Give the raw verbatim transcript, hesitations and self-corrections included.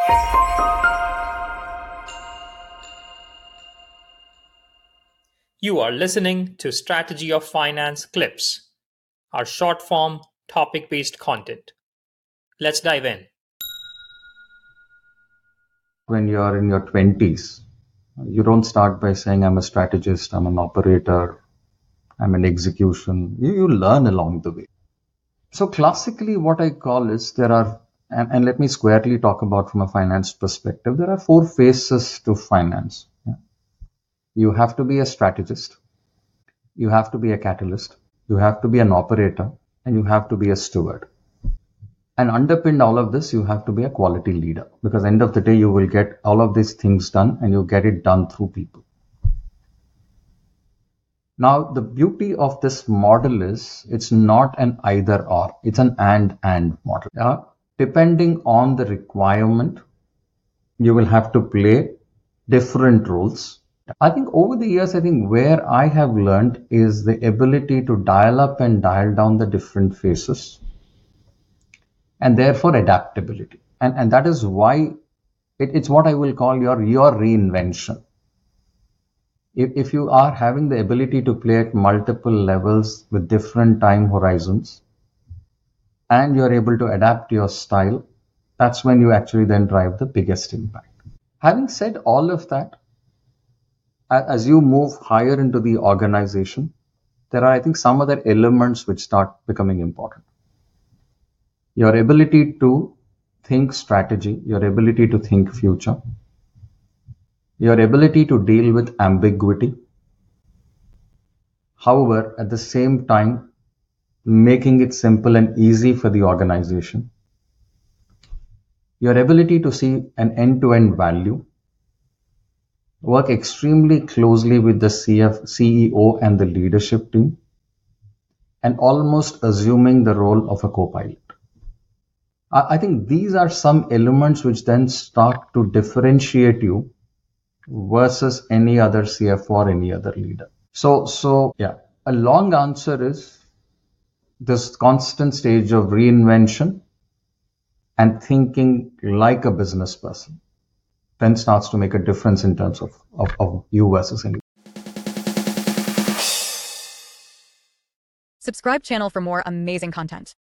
You are listening to Strategy of Finance Clips, our short form, topic based content. Let's dive in. When you're in your twenties, you don't start by saying, I'm a strategist, I'm an operator, I'm an execution. You, you learn along the way. So classically, what I call is there are, and, and let me squarely talk about from a finance perspective, there are four phases to finance. Yeah. You have to be a strategist. You have to be a catalyst, you have to be an operator, and you have to be a steward. And underpinned all of this, you have to be a quality leader, because end of the day, you will get all of these things done and you get it done through people. Now, the beauty of this model is it's not an either or, it's an and and model. Yeah? Depending on the requirement, you will have to play different roles. I think over the years, I think where I have learned is the ability to dial up and dial down the different phases, and therefore adaptability. And, and that is why it, it's what I will call your, your reinvention. If, if you are having the ability to play at multiple levels with different time horizons, and you're able to adapt your style, that's when you actually then drive the biggest impact. Having said all of that, as you move higher into the organization, there are, I think, some other elements which start becoming important. Your ability to think strategy, your ability to think future, your ability to deal with ambiguity. However, at the same time, making it simple and easy for the organization. Your ability to see an end-to-end value, work extremely closely with the C F, C E O and the leadership team, and almost assuming the role of a co-pilot. I think these are some elements which then start to differentiate you versus any other C F O or any other leader. So, so yeah, a long answer is this constant stage of reinvention and thinking like a business person then starts to make a difference in terms of, of, of you versus anyone. Subscribe channel for more amazing content.